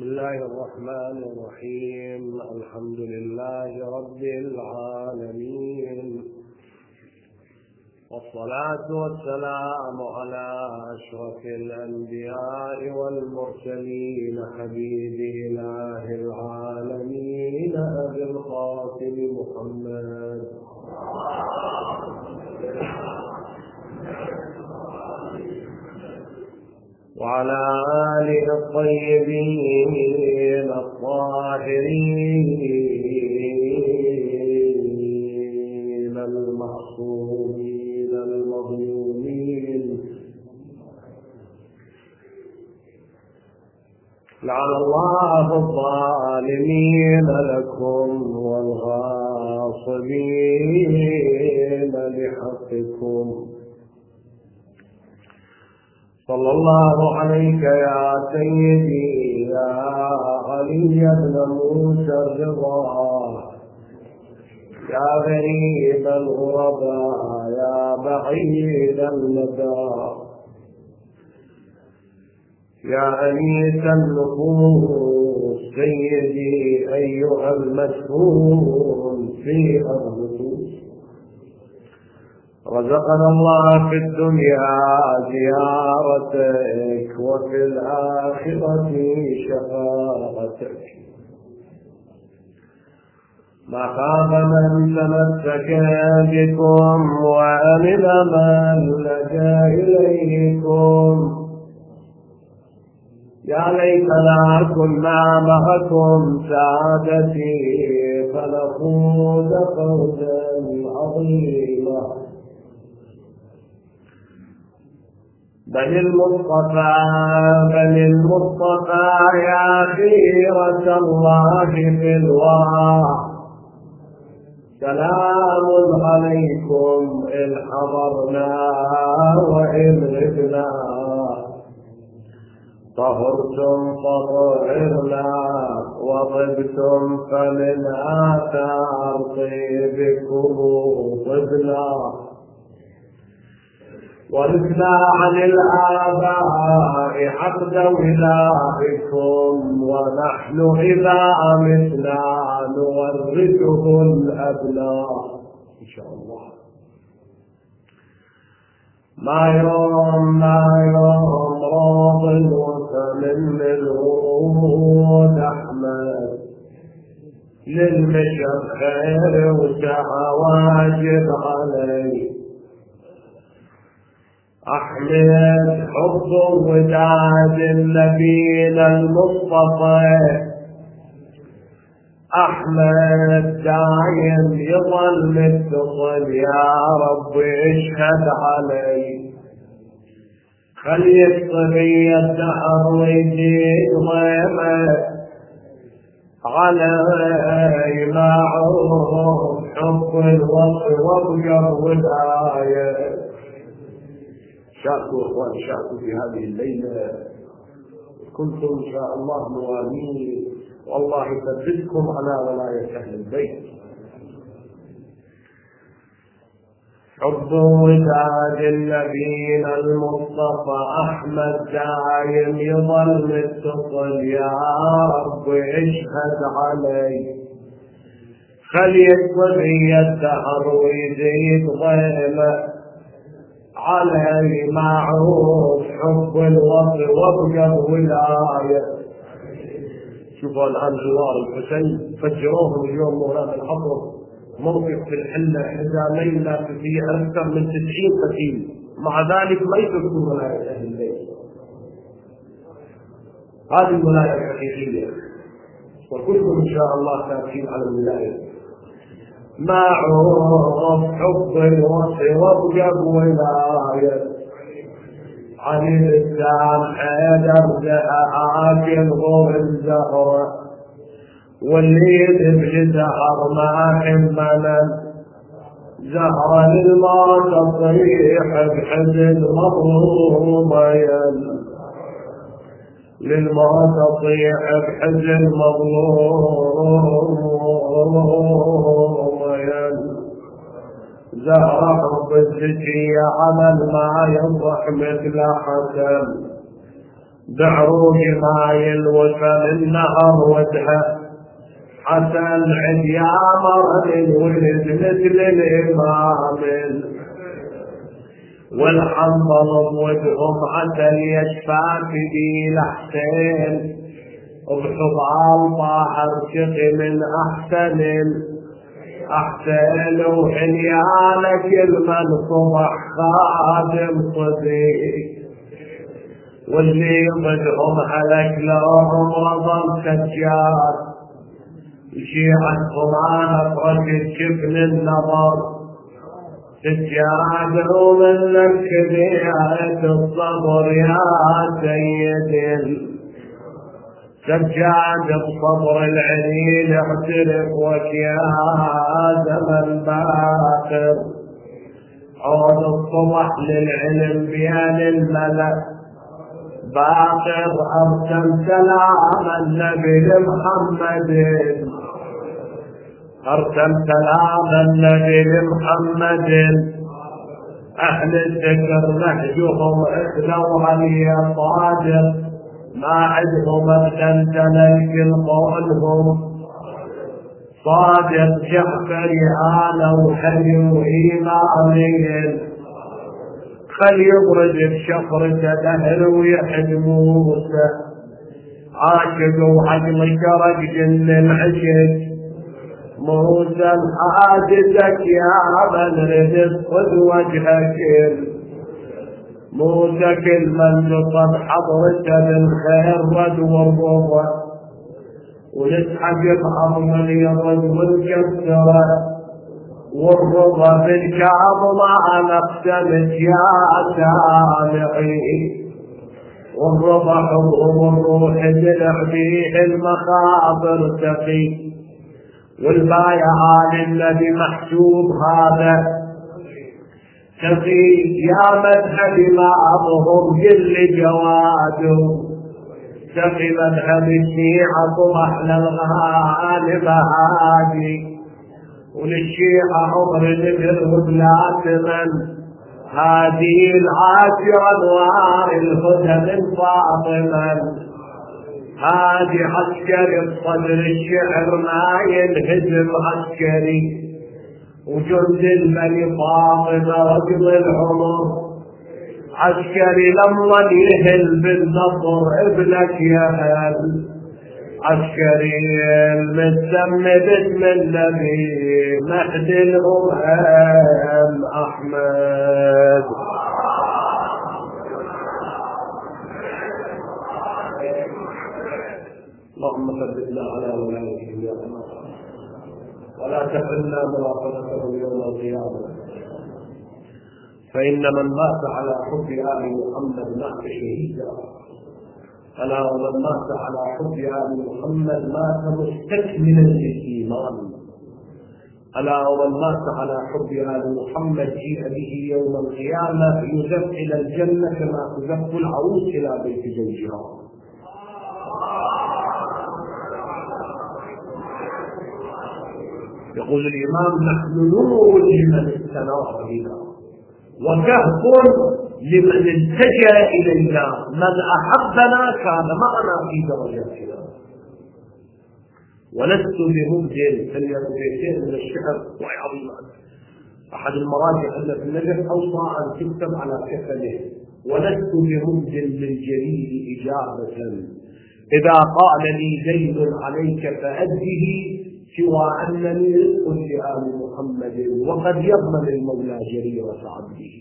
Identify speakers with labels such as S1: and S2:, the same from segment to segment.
S1: بسم الله الرحمن الرحيم. الحمد لله رب العالمين، والصلاة والسلام على أشرف الأنبياء والمرسلين حبيب إله العالمين أبي القاسم محمد وعلى آله الطيبين الطاهرين المعصومين المظلومين. لعن الله الظالمين لكم والغاصبين لحقكم. صلى الله عليك يا سيدي يا علي بن موسى الرضا، يا غريب الغرباء، يا بعيد المدى، يا أنيس النفوس، سيدي أيها المسؤول في النفوس. رزقنا الله في الدنيا زيارتك وفي الآخرة شفاعتك. ما خاب من تمسك بكم وأمن من لجأ إليكم. يا ليتنا كنا معكم سعادتي فنفوز فوزا عظيما. بل المصطفى يا خيرة الله في الورى، سلام عليكم إن حضرنا وإن غبنا، طهرتم فطهرنا وطبتم فمن آثار طيبكم طبنا. ورثنا عن الآباء عقد ولائكم، ونحن إذا متنا نورثه الأبناء إن شاء الله. ما يوم راض وثمن الورود أحمد، للمشر خير وسعى واجب علي. أحمد حب وداد النبي المصطفى، أحمد دايم يظل متصل، يا رب اشهد علي. خلي الصبي الدهر ويجيب غيمه علي، معروف حب الوصل وابقر والآية. شاركوا اخوان، شاركوا في هذه الليله، كنتم ان شاء الله موالين، والله يثبتكم على ولايه اهل البيت. حب وداد النبي المصطفى احمد دايم يظل متصل، يا رب اشهد علي. خلي الصبي الدهر ويزيد ضيمه علي، معروف حب الوطن وابقى الولاية. شوفوا الآن جوار الحسين فجروهم اليوم مولانا الحضر موقف في الحلة حزامين لا فيه أكثر من 90 قتيل، مع ذلك ما يتركون ولاية أهل البيت. هذه الولاية الحقيقية، وكلكم إن شاء الله ثابتين على الولاية. معروف حب الوصي وابقى بولاية. علي الإسلام حيدر عاكل غور الزهرة، واللي يذبح زهر ما حمنا زهرة للموت تصيح بحزن مظلومين، للموت تصيح بحزن مظلومين. زهرة حب الزكية عمل ما يصح مثل حسن، بعروج ماي الوفا النهر ودها حسن عديا مرن ولد مثل الإمام والحنظل بوجههم عسل يشفى في لحسين وبحضال طاهر شقي من أحسن وحنيانك المنصبح خادم صديق واللي ضدهم هلك لهم رضم سجاد شيعتهم على فرج الجبن النظر سجاد ومنك بيعة الصبر يا سيدي سجاد بصبر العنين اعترف وكيا زمن باخر عود الصبح للعلم بين الملك باقر أرسل سلام النبي لمحمد أرسل سلام النبي لمحمد أهل الذكر نهجهم اخلوا علي صادق ما عدهم ابتنتلك قولهم صادق جعفر آل وحلي وإيمانين خل يبرد بشفرته دهر ويحد موسى عاشق وعقل شرق جن العشق موسى حاجتك يا من ردت خذ وجهك موسى كل من نصب حضرته بالخير رد والرضا ونسحق بأرض اليرد والكسرة والرضا بالكعب ما نقتمت يا سامعي والرضا حبهم الروح دلع فيه المخاطر تقي والبايع آل النبي محسوب هذا تقي يا مذهب بعضهم جل جواده تقي مذهب الشيعة طمح للغالب هادي وللشيعة عمر نبر لا تمن هذه العاشرة انوار الهدى من فاطمة هذه عسكري بصدر الشعر ما ينهزم عسكري وجند الملك فاطمة رجل العمر عسكري لما يهل بالنصر ابنك يهل عسكري المتسمى باسم النبي مهدي الأمم أحمد اللهم ثبتنا على ولايته يا الله ولا تحرمنا مرافقته يوم القيامة فإن من مات على حب آل محمد مات شهيدا ألا ومن مات على حب آل محمد مات مستكملا للإيمان ألا ومن مات على حب آل محمد جيء به يوم القيامة يزف إلى الجنة كما تزف العروس إلى بيت زوجها. يقول الإمام نحن نور لمن استنار بنا وكهف لمن التجأ إلينا من أحبنا كان معنا في درجاتنا ولست بمبدل فليتبيتين من الشعر وهي عظيمة. أحد المراجع أن في النجف أوصى أن تكتب على كفنه ولست بمبدل للجليل إجابة إذا قال لي زيد عليك فأده سوى أنني رزق لآل محمد وقد يضمن المولى جريرة عبده.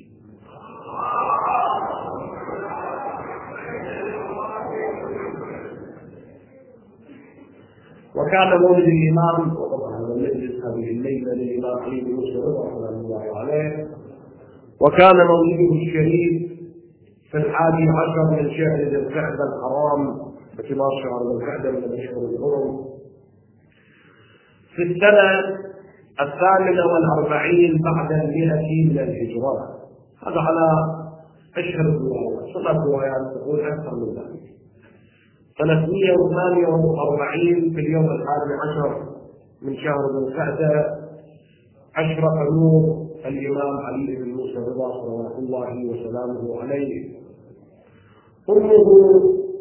S1: وكان مولد الإمام وطبعا هذا المجلس هذه الليلة للإمام علي بن مسلم رحمه الله عليه وكان مولده الشريف في 11 من شهر ذي القعدة الحرام باعتبار شهر ذي القعدة من الأشهر الحرم في السنة 48 بعد 100 من الهجرة. هذا على أشهر الروايات، 7 روايات تقول أكثر من ذلك. سنة 148 في اليوم 11 من شهر ذي القعدة أشرق نور الإمام علي بن موسى رضا صلوات الله وسلامه عليه. أمه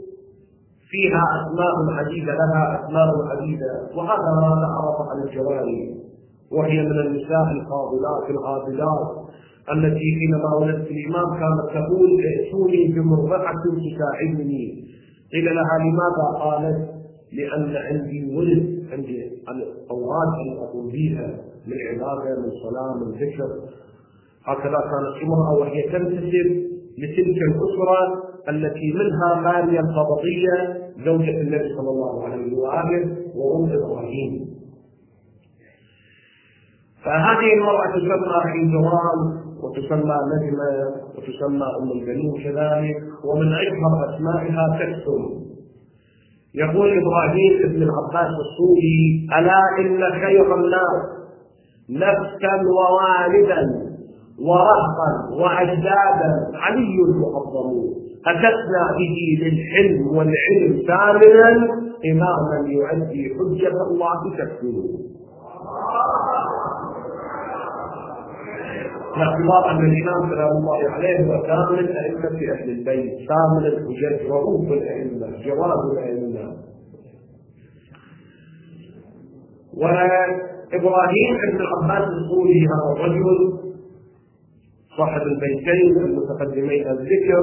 S1: فيها أسماء عديدة لها أسماء عديدة، وهذا ما تعرف عن الجواري، وهي من النساء الفاضلات العادلات التي حينما ولدت الإمام كانت تقول ائتوني بمرضعة تساعدني. قيل لها لماذا؟ قالت لأن عندي ولد، عندي أوقات أن أقوم بها من عبادة من صلاة من ذكر. هكذا كانت امرأة وهي تنتسب لتلك الأسرة التي منها ماريا القبطية زوجة النبي صلى الله عليه وآله وأم إبراهيم. فهذه المرأة تسمى حيزران وتسمى نجمة وتسمى أم البنين كذلك، ومن أشهر أسمائها تكسر. يقول إبراهيم بن العباس الصوري: ألا إن خير الناس نفسا ووالدا ورهقا وأجدادا علي المعظم، أتتنا به للحلم والعلم ثامنا إماما يؤدي حجة الله تكفله. باعتبار أن الإمام سلام الله عليه هو ثامن أئمة أهل البيت، ثامن الحجج، رؤوف الأئمة، جواد الأئمة. وإبراهيم بن العباس الصوري هذا الرجل صاحب البيتين المتقدمين الذكر،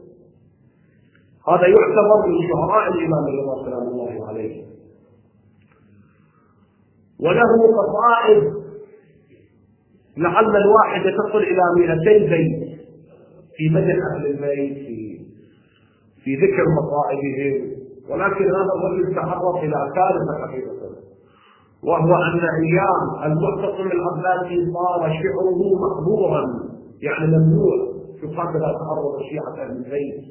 S1: هذا يعتبر من شعراء الإمام الرضا سلام الله عليه، وله قصائد لعل الواحدة تصل إلى 200 بيت في مدح أهل البيت في ذكر مصائبهم. ولكن هذا الرجل تعرض إلى كارثة حقيقة، وهو أن أيام المعتصم العباسي صار شعره محظورا، يعني ممنوع، شوف هكذا تعرض شيعة أهل البيت.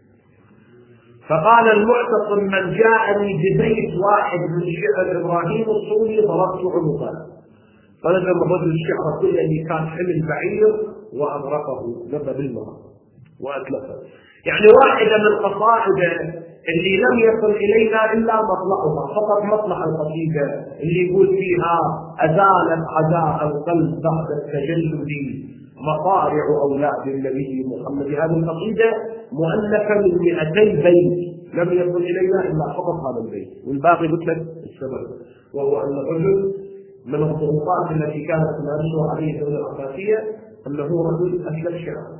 S1: فقال المعتصم: من جاءني ببيت واحد من شعر إبراهيم الصوري ضربت عنقه. فنزل الرجل الشعر كله اللي كان حمل بعير وأغرقه، ذب بالماء وأتلفه. يعني واحدة من قصائده اللي لم يصل إلينا إلا مطلعها، فقط مطلع القصيدة اللي يقول فيها: أزالت عداء القلب بعد التجلد مطارع أولاد النبي محمد. هذه القصيدة مؤلفة من 200 بيت لم يصل إلينا إلا فقط هذا البيت، والباقي قلت لك السبب، وهو أن الرجل من الضغوطات التي كانت تمارسها عليه الدولة العباسية أنه رجل أسلم شعر.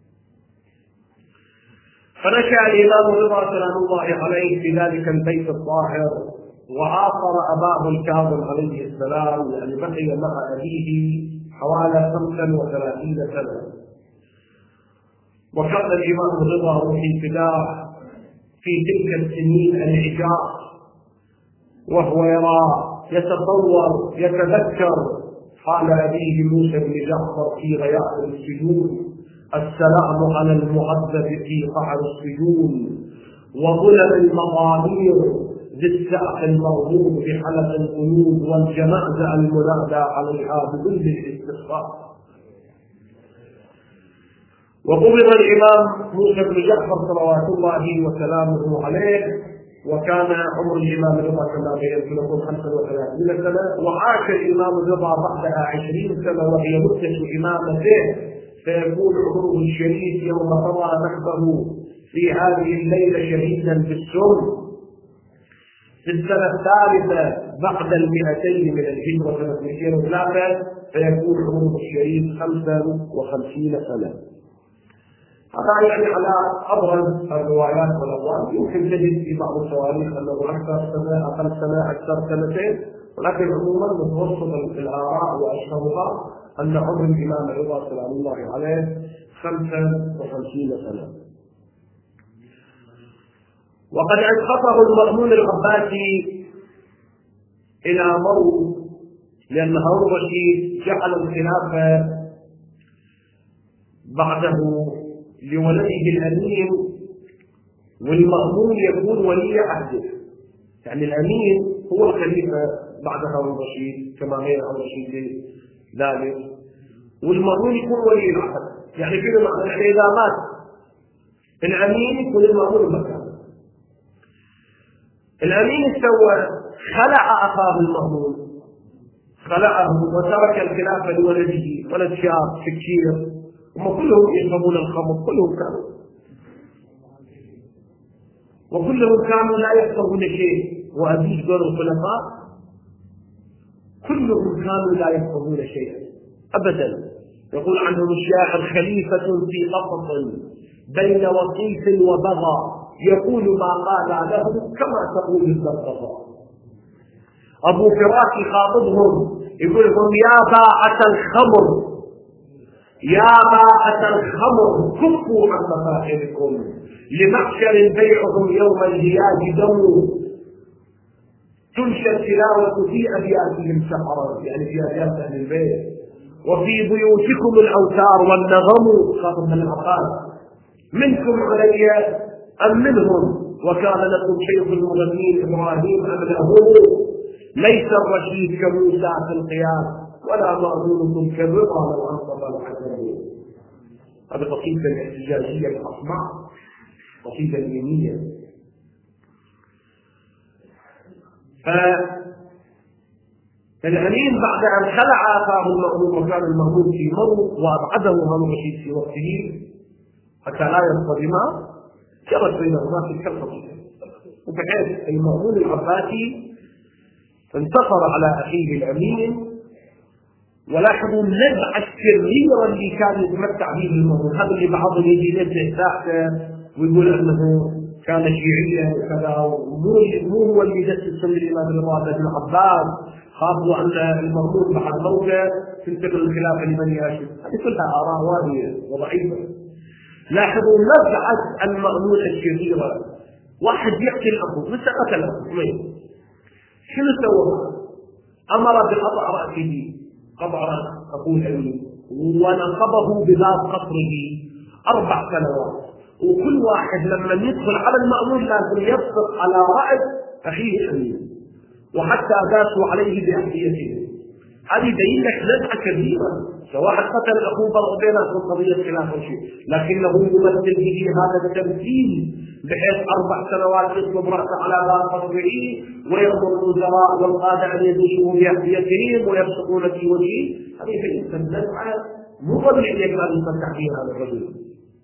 S1: فنشأ الإمام الرضا سلام الله عليه في ذلك البيت الطاهر، وعاصر أباه الكاظم عليه السلام، يعني بقي مع أبيه حوالي 35 سنة. وكان الإمام الرضا في فداه في تلك السنين العجاف، وهو يتصور يتذكر حال أبيه موسى بن جعفر في غياء السجون: السلام على المعذب في قعر السجون، وظلم المغامير ذي السعف المغمور بحلق القلوب، والجماعة المنادى عليها بذل الاستخفاف. وقبض الإمام موسى بن جعفر صلوات الله وسلامه عليه، وكان عمر الإمام الرضا كما بينت لكم 35 سنة، وعاش الإمام الرضا بعدها 20 سنة وهي مدة إمامته، فيكون عمره الشريف يوم قضى نحبه في هذه الليلة شهيدا بالسم في السنة الثالثة بعد 200 من الهجرة سنة 203، فيكون عمره الشريف 55 سنة. هذا يعني على أبرز الروايات والأقوال. يمكن تجد في بعض التواريخ أنه أكثر سنة، أقل سنة، أكثر سنتين، ولكن عموما متوسط الآراء وأشهرها أن عمر الإمام الرضا سلام الله عليه 55 سنة. وقد أسقطه المأمون العباسي إلى موت، لأن هارون الرشيد جعل الخلافة بعده لولده الأمين، والمأمون يكون ولي عهده، يعني الأمين هو الخليفة بعد هارون الرشيد كما غير هارون الرشيد ذلك، والمأمون يكون ولي العهد. يعني في معنى إذا مات الأمين يكون المأمون مكانه. الأمين سوى خلع أخاه المأمون، خلعه وترك الخلافة لولده، ولد شاب فكير، هم كلهم يشربون الخمر، كلهم كانوا. وكلهم كانوا لا يفقهون شيء. وأزيد قول الخلفاء كلهم كانوا لا يفقهون شيئا أبدا. يقول عنهم الشاعر: خليفة في قصص بين وصيف وبغى، يقول ما قال له كما تقول البغضاء. أبو فراس يخاطبهم يقول لهم: يا باعة الخمر، يا باعة الخمر، كفوا عن مفاخركم، لمحشر بيعهم يوم الهياج دم. تنشى التلاوة في أبياتهم سحرا، يعني في أبيات أهل البيت، وفي بيوتكم الأوتار والنغم. خاطب بن العباس: منكم علي أم منهم؟ وكان لكم شيخ المغنين إبراهيم أم له؟ ليس الرشيد كموسى في القياس، ولا مأمونكم كالرضا لو أنصف الحجر. هذه قصيدة احتجاجية الأصمع، قصيدة دينية. فالأمين بعد أن خلع آثار المأمون وكان المأمون في مرض وأبعده هارون الرشيد في وقته حتى لا يصطدما، جرت بينهما تلك القضية، وبحيث المأمون العباسي انتصر على أخيه الأمين. ولاحظوا النزعة السرية اللي كان يتمتع به المأمون، هذا اللي بعضهم يجي ينزع ساحته ويقول أنه كان شيعيا وكذا، مو هو اللي جسس الإمام الرضا بن عباس، خافوا أن المأمون بعد موته تنتقل الخلافة لبني هاشم. هذه كلها آراء واهية وضعيفة. لاحظوا نزعة المأمون الشريرة، واحد يقتل أخوه، متى قتل أخوه؟ شنو سوى؟ أمر بقطع رأسه، قطع رأس أخوه الأمين، ونصبه بباب قصره 4 سنوات. وكل واحد لما يدخل على المأمون لازم يبصق على رأس أخيه الأمين، وحتى داسوا عليه بأحذيته. هذه يبين لك نزعة كبيرة. سواء قتل أخوه بين قضية خلاف شيء، لكنه يمثل به هذا التمثيل، بحيث 4 سنوات يطلب رأسه على باب قصره، ويأمر الوزراء والقادة أن يدوسوا بأحذيتهم ويبصقون في وجهه. هذه يبين نزعة مو طبيعية كان يتمتع بها هذا الرجل.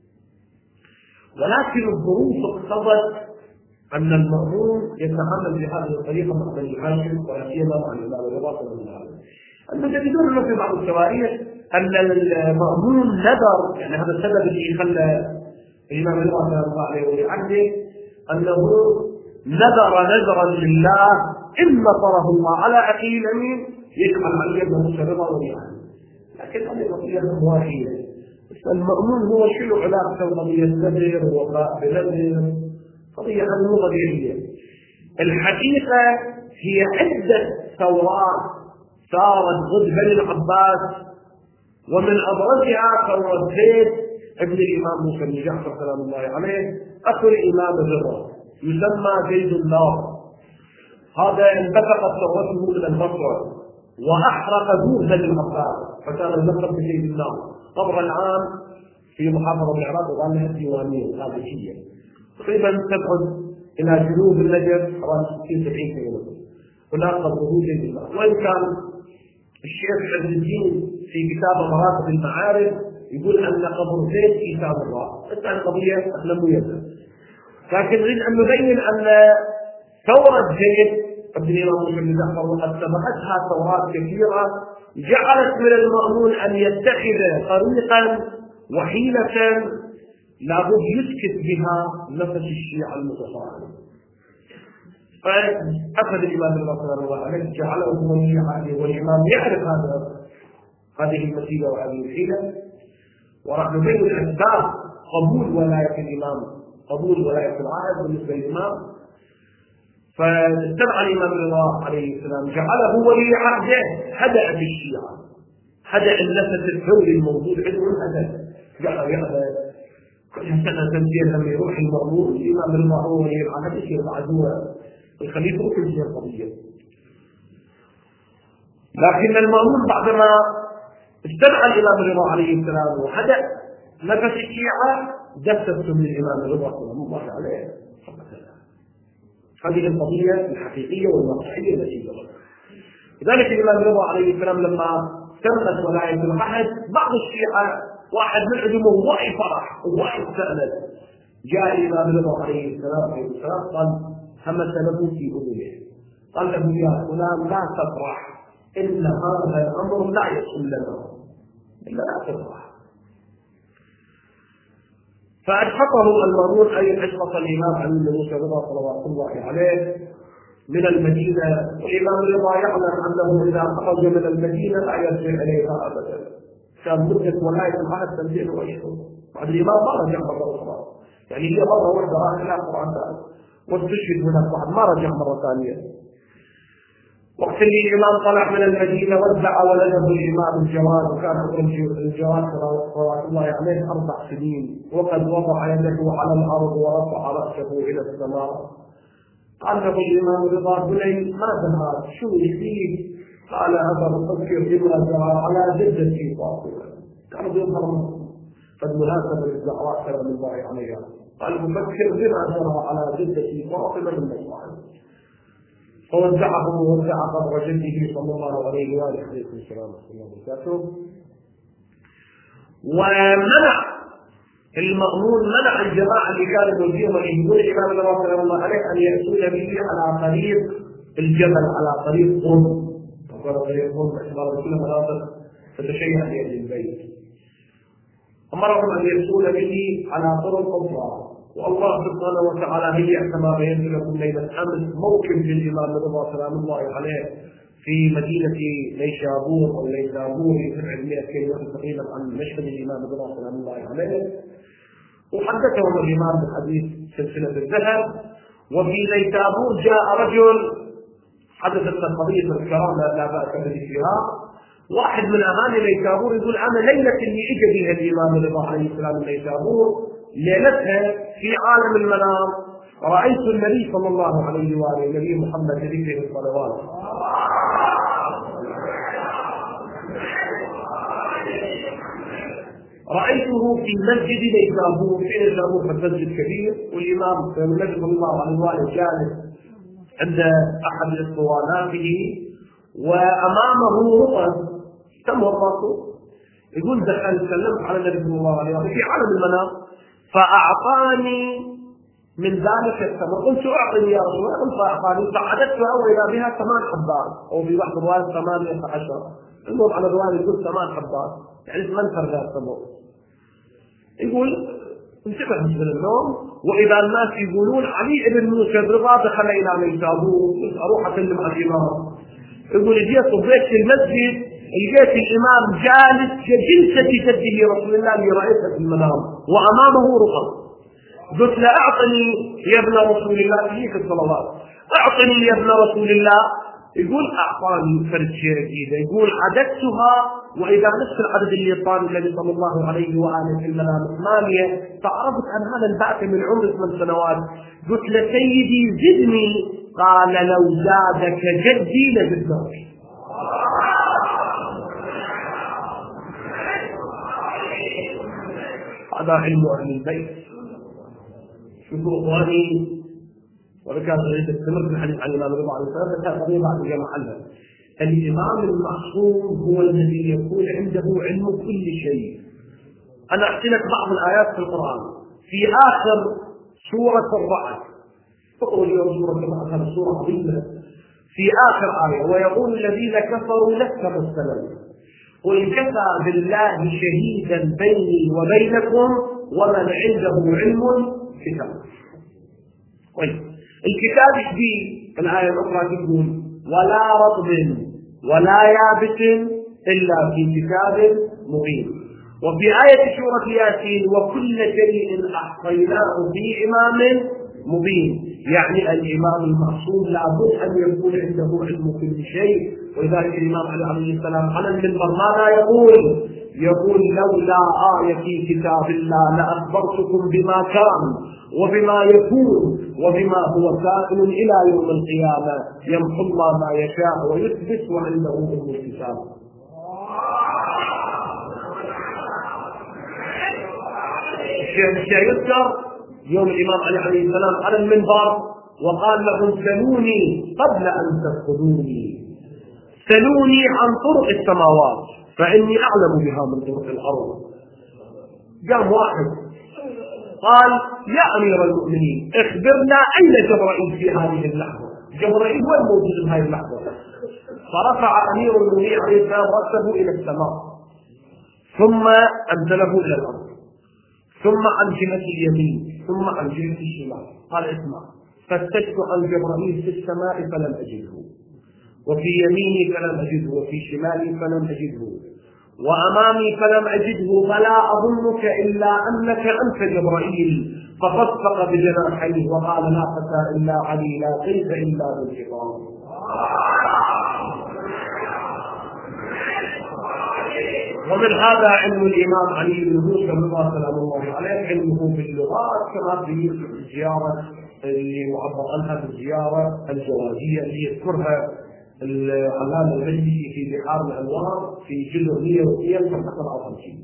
S1: ولكن الظروف اقتضت أن المأمون يتعامل بهذه الطريقة مع بني هاشم، ولا سيما مع الإمام الرضا صلى الله عليه وسلم. المجددون أنه في بعض التواريخ أن المأمون نذر، يعني هذا السبب اللي خلى الإمام الرضا صلى الله عليه وسلم أنه نذر نذرا لله إن نصره الله على أخيه الأمين يجعل علي بن موسى الرضا وليعلم. لكن هذه قضية واهية. المأمون هو شنو علاقته قضية النذر ووفاء بنذر؟ قضية مو طبيعية. الحقيقة هي عدة ثورات صارت ضد بني العباس، ومن أبرزها ثورة زيد ابن الإمام موسى بن جعفر سلام الله عليه، أخو الإمام الرضا، يسمى زيد النار. هذا انبثقت ثورته من البصرة وأحرق دور بني العباس، فكان اللقب بزيد النار. طبعا العام في محافظة العراق وقال لها الديوانية الخارجية، تقريبا تبعد إلى جنوب النجف حوالي 60-70 كيلومتر. هناك قبره زيد النار. وإن كان الشيخ عز الدين في كتاب مراتب المعارف يقول أن قبر زيد في كتاب الله، بس عن قضية احنا مو يدنا. لكن نريد أن نبين أن ثورة زيد ابن الإمام موسى بن جعفر وقد سبقتها ثورات كثيرة جعلت من المأمون أن يتخذ طريقا وحيلة لابد يسكت بها نفس الشيعة المتصاعد. فأخذ الإمام الرضا الله عليه جعله ولي عهده، والإمام يعرف هذه المسيرة وهذه الحيلة. وراح نبين الأسباب قبول ولاية الإمام، قبول ولاية العهد بالنسبة للإمام. فاتبع الإمام الرضا عليه السلام جعله ولي عهده، هدأ بالشيعة، هدأ النفس الثوري الموجود عندهم، هدأ جعل كل سنة تنزيل لما يروح المأمون الإمام الرضا هو ولي العهد يصير بعدوه الخليفة وكل شيء القضية. لكن المأمون بعدما استمع الإمام الرضا عليه السلام وهدأ نفس الشيعة دست من الإمام الرضا صلى الله عليه. هذه القضية الحقيقية والواقعية التي جرت. لذلك الإمام الرضا عليه السلام لما تمت ولاية العهد، بعض الشيعة واحد من عندهم هواي فرح وهواي استأنس، جاء الإمام رضا عليه السلام قال همس له في أذنه قال له يا فلان لا تفرح إن هذا الأمر لا يصل لنا إلا لا تفرح. فأشفقه المأمون أي أشفق الإمام علي بن موسى رضا صلوات الله عليه من المدينة، والإمام رضا يعلم أنه إذا خرج من المدينة لا يرجع إليها أبدا، كان مدة ولاية العهد 2 أشهر. بعد الإمام ما رجع مرة أخرى، يعني هي مرة واحدة راح إلى قرآن واستشهد هناك بعد ما رجع مرة ثانية. وقت اللي الإمام طلع من المدينة وزع ولده الإمام الجواد، وكان عمر الجواد صلوات الله عليه 4 سنين، وقد وضع يده على الأرض ورفع رأسه إلى السماء. قال له الإمام رضا بني ماذا هذا؟ شو يفيد؟ قال أبا أفكر بما جرى على جدتي فاطمة. كان يظهر فالمناسبة للدعوات سلام الله عليها. قال أفكر بما جرى على جدتي فاطمة من المصائب. فوزعه ووزع قبر جده صلى الله عليه وآله وسلم ومنع المأمون منع الجماعة اللي كانوا يوجهون يقول الإمام الله صلى الله عليه أن يأتون به على طريق الجبل، على طريق قم، وقال طريق قم باعتبار كل مناطق تتشيع بأهل البيت. أمرهم أن يأتون به على طرق أخرى، والله سبحانه وتعالى هي كما بين لكم ليلة أمس موكب للإمام رضا سلام الله عليه في مدينة نيشابور أو نيسابور يبعد 100 كيلو تقريبا عن مشهد الإمام رضا سلام الله عليه، وحدثهم الإمام بحديث سلسلة الذهب. وفي نيسابور جاء رجل، حدثت قضية الكرامة لا بأس به فيها، واحد من أهالي نيسابور يقول أنا ليلة اللي إجا فيها الإمام رضا عليه السلام من نيسابور ليلتها في عالم المنام رأيت النبي صلى الله عليه وآله النبي محمد ذكره الصلوات رأيته في مسجد نيسابور، في نيسابور في مسجد كبير، والإمام في النبي صلى الله عليه وآله جالس عند أحد اسطواناته وأمامه رقم تمر راسه. يقول دخل سلمت على النبي صلى الله عليه وآله في عالم المنام فأعطاني من ذلك التمر، قلت أعطني يا رسول الله، فأعطاني فعددتها وإذا بها 8 حبات، أو في بعض الروايات 18. المهم على الرواية يقول 8 حبات، يعني 8 فردات تمر. يقول انتبه من النوم، وإذا الناس يقولون علي بن موسى رضا دخل إلى نيسابور، أروح أسلم على الإمام. يقول جيت صبيت في المسجد لقيت الإمام جالس كجلسة جده رسول الله اللي رأيته في المنام وأمامه رقم. قلت له أعطني يا ابن رسول الله، فيك الصلوات، أعطني يا ابن رسول الله. يقول أعطاني فرد شيء جديد، يقول عددتها وإذا نفس العدد اللي يطال النبي صلى الله عليه وآله في المنام 8، فعرفت أن هذا البعث من عمر 8 سنوات. قلت له سيدي زدني، قال لو زادك جدي لزدناك. هذا علم أهل البيت. شوفوا إخواني، وذكرت أن تستمر في الحديث عن الإمام رضا عليه السلام، بس قضية بعد جاء محلها. الإمام المعصوم هو الذي يكون عنده علم كل شيء. أنا أحكي لك بعض الآيات في القرآن في آخر سورة الرعد، اقرأوا اليوم سورة الرعد، هذه سورة عظيمة. في آخر آية ويقول الذين كفروا لست مرسلا قل كفى بالله شهيدا بيني وبينكم ومن عنده علم كتاب. طيب الكتاب يحكي الآية الأخرى تقول ولا رطب ولا يابس إلا في كتاب مبين. وفي آية سورة ياسين وكل شيء أحصيناه في إمام مبين، يعني الإمام المعصوم لابد أن يكون عنده علم كل شيء. ولذلك الإمام عليه السلام على المنبر ماذا يقول لولا آية في كتاب الله لأخبرتكم بما كان وبما يكون وبما هو كائن إلى يوم القيامة، يمحو الله ما يشاء ويثبت وعنده أم الكتاب. الشيء يذكر يوم الإمام عليه السلام على المنبر وقال لهم سلوني قبل أن تسألوني، سلوني عن طرق قال: يا أمير المؤمنين، اخبرنا أين جبرائيل في هذه اللحظة؟ جبرائيل هو الموجود في هذه اللحظة. فرفع أمير المؤمنين عليه السلام رأسه إلى السماء، ثم أنزله إلى الأرض، ثم عن جهة اليمين، ثم عن جهة الشمال. قال: اسمع، فتشت عن جبرائيل في السماء فلم أجده، وفي يميني فلم أجده، وفي شمالي فلم أجده، وأمامي فلم أجده، فلا أظنك إلا أنك أنت جبرائيل. فصفق بجناحيه وقال: لا فتى إلا علي، لا سيف إلا بالحصان. ومن هذا علم الإمام علي بن موسى سلام الله عليه، علمه في اللغات كما في الزيارة اللي معبر عنها بالزيارة الجوازية اللي يذكرها العلامة المجلسي في بحار الأنوار في جزء 152.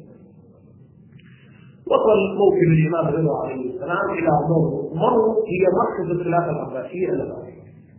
S1: وصل موكب الإمام رضا عليه السلام إلى مرو، هي مركز الخلافة العباسية الآن،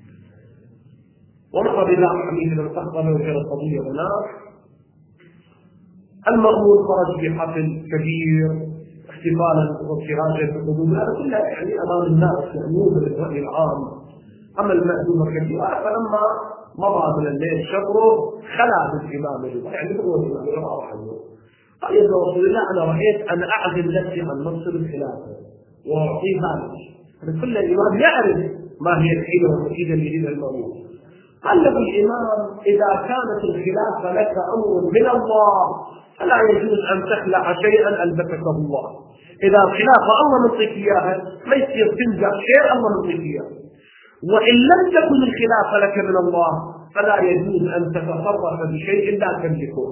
S1: ومر بذلك حميد بن سخطة وكان القضية هناك. المأمون خرج بحفل كبير احتفالا وانفراجا بقدوم، هذا كله يعني امام الناس يعنون بالرأي العام. اما المأذون كثيرا، فلما مضى من الليل شطره خلع بالامام رضا، يعني هو الامام رضا عنه، قال: يا رسول الله، انا رايت ان اعزل نفسي عن منصب الخلافه واعطيه ذلك. كل الامام يعرف ما هي الحيله والمكيده اللي يريدها المأمون. قال له الامام: اذا كانت الخلافه لك امر من الله فلا يجوز أن تخلع شيئا ألبسك الله. إذا الخلافة الله منطيك إياها، ما يصير تنزع شيء الله منطيك إياه. وإن لم تكن الخلافة لك من الله فلا يجوز أن تتصرف بشيء لا تملكه.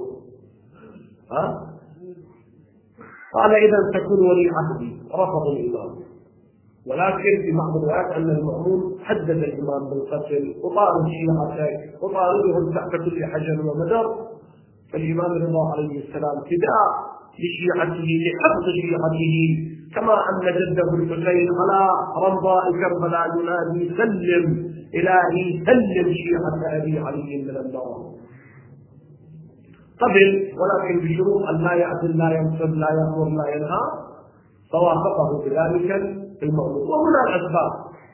S1: قال: إذا تكون ولي عهدي. رفض الإمام، ولكن في بعض الروايات أن المأمون حدد الإمام بالقتل وطارد شيعتك وطاردهم تحت كل حجر ومدر. فالإمام رضا عليه السلام فداء لشيعته لحفظ شيعته، كما أن جده الحسين على رمضاء كربلاء ينادي: سلم إلهي سلم شيعة أبي علي من النار. قبل، ولكن بشروط أن لا يعدل، لا ينصب، لا يأمر، لا ينهى. فوافقه بذلك المأمون. وهنا الأسباب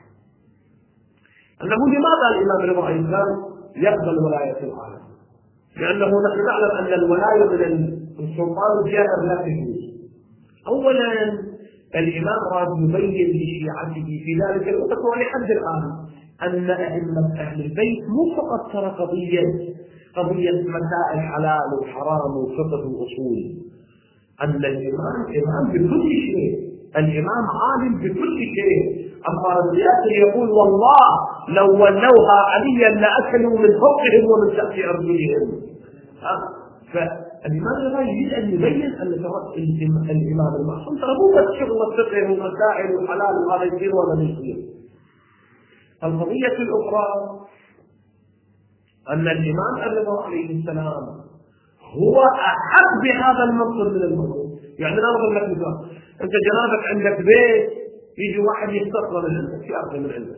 S1: أنه لماذا الإمام رضا عليه السلام يقبل ولاية العالم؟ لأنه نحن نعلم أن الولاية من السلطان الجائر لا تجوز. أولا، الإمام راد يبين لشيعته في ذلك الوقت ولحد الآن أن أئمة أهل البيت مو فقط ترى قضية مسائل حلال وحرام وفقه وأصول، أن الإمام إمام بكل شيء، الإمام عالم بكل شيء. أما الرجال يقول: والله لو ولوها عليا لأكلوا من فوقهم ومن تحت أرجلهم. فالإمام الغالي يريد أن يبين أن الإمام المعصوم ترى مو بس شغل الفقه ومسائل وحلال وهذا يصير ولا يصير. القضية الأخرى أن الإمام الرضا عليه السلام هو أحق بهذا المنصب من المنصب. يعني أنا أقول لك مثال: أنت جنابك عندك بيت، يجي واحد يستقر من عندك، يأخذ من عندك،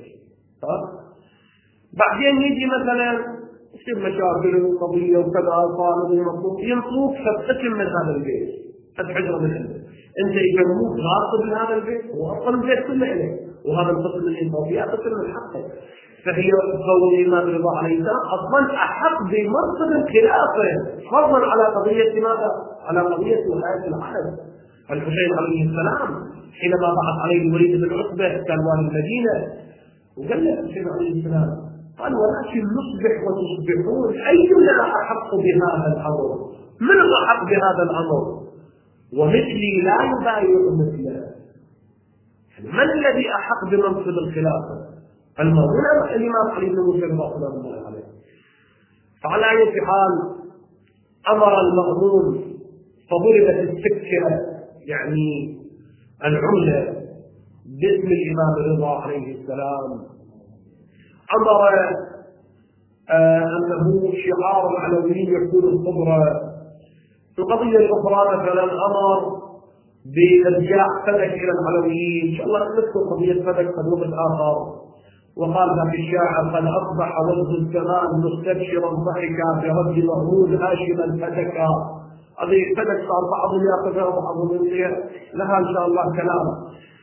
S1: بعدين يجي مثلا يصير مشاكل وقضية وكذا طالب ومطلوب، ينصوك فقسم من هذا البيت، الحجرة من عندك، أنت يجمعوك غاصب من هذا البيت، وأصلا البيت كله إليه، وهذا القسم اللي ينصوك فيه قسم من حقه. فهي قول الإمام رضا عليه السلام أصلا أحق بمنصب الخلافة فضلا على قضية ماذا؟ على قضية ولاية العهد. الحسين عليه السلام حينما بعث عليه الوليد بن عتبة كان والي المدينة، وقال له الحسين عليه السلام، قال: ولكن نصبح وتصبحون، أينا أحق بهذا الأمر؟ من أحق بهذا الأمر؟ ومثلي لا يبايع مثله. من الذي أحق بمنصب الخلافة؟ المأمون الإمام علي بن موسى رضي الله عنه. فعلى أي حال أمر المأمون فضربت السكة، يعني العملة باسم الإمام رضا عليه السلام. أمر أنه شعار العلويين يكون الصبر. في القضية الأخرى مثلا أمر بإرجاع فدك إلى العلويين. إن شاء الله نذكر قضية فدك في وقت آخر. وقال في الشاعر: قد أصبح وجه الزمان مستبشرا ضحكا برد مهمود هاشما فتكا. هذه فدك صار بعضهم يأخذها وبعضهم ينسيها، لها إن شاء الله كلام.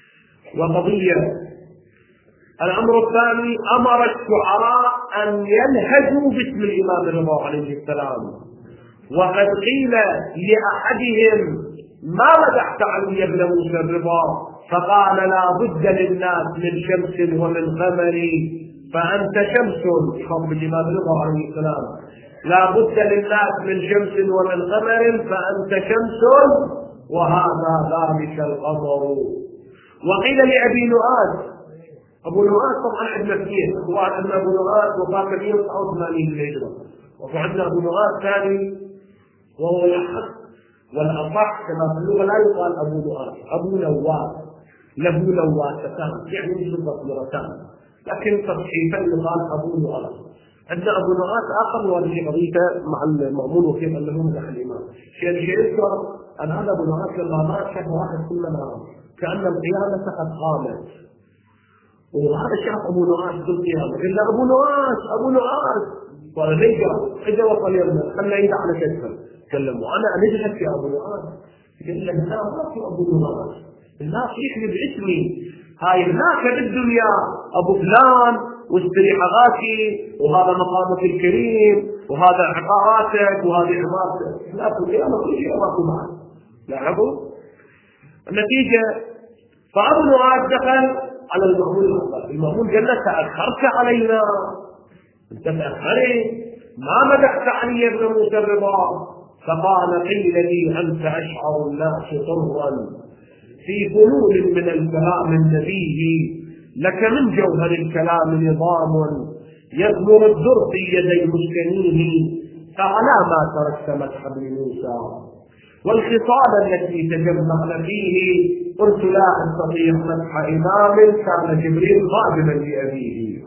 S1: وقضية. الأمر الثاني، أمر الشعراء أن يلهجوا باسم الإمام الرضا عليه السلام. وقد قيل لأحدهم: ما مدحت علي بن موسى الرضا؟ فقال: لا بد للناس من شمس ومن قمر فأنت شمس. خطب الإمام الرضا عليه السلام: لا بد للناس من شمس ومن قمر فأنت شمس وهذا ذلك القمر. وقيل لأبي نؤاد، أبو نؤاد طبعا عندنا كثير، وعندنا أبو نؤاد وفاة 189 للهجرة، وعندنا أبو نؤاد ثاني وهو الأحق والأصح كما في اللغة لا يقال أبو نؤاد، أبو نواس، له نواتتان يعني مثل تصويرتان، لكن تصحيفا يقال أبو نؤاد. عندنا أبو نؤاد آخر وهذه قضيته مع المأمون وكيف أنه مدح الإمام. شيء يذكر أن هذا أبو نؤاد لما مات شاف واحد كل نهار كأن القيامة قد قامت، وهذا شاف أبو نؤاد بالقيامة قال له: أبو نؤاد أبو نؤاد. قال: ليش؟ إجا وصل يمنا خلى يدع على كتفه، كلمه: أنا نجحت يا أبو نؤاد. قال له: لا ما في أبو نؤاد، الناس يحيي باسمي، هاي هناك بالدنيا أبو فلان واستريح غاكي وهذا مقامك الكريم وهذا عقاراتك وهذه عمارتك، لا في القيامة كل شيء ماكو معك. لاحظوا النتيجة. فأبو نؤاد دخل على المأمون الأول، المأمون قال له: تأخرت علينا، أنت تأخرت، ما مدحت علي بن موسى الرضا. فقال: قيل لي: أنت أشعر الناس طرا في فنون من الكلام النبي، لك من جوهر الكلام نظام يثمر الدر في يدي مسكنيه، فعلى ما تركت مدح ابن موسى والخصال التي تجمعن فيه، قلت: لا أستطيع مدح إمام كان جبريل خادما لأبيه.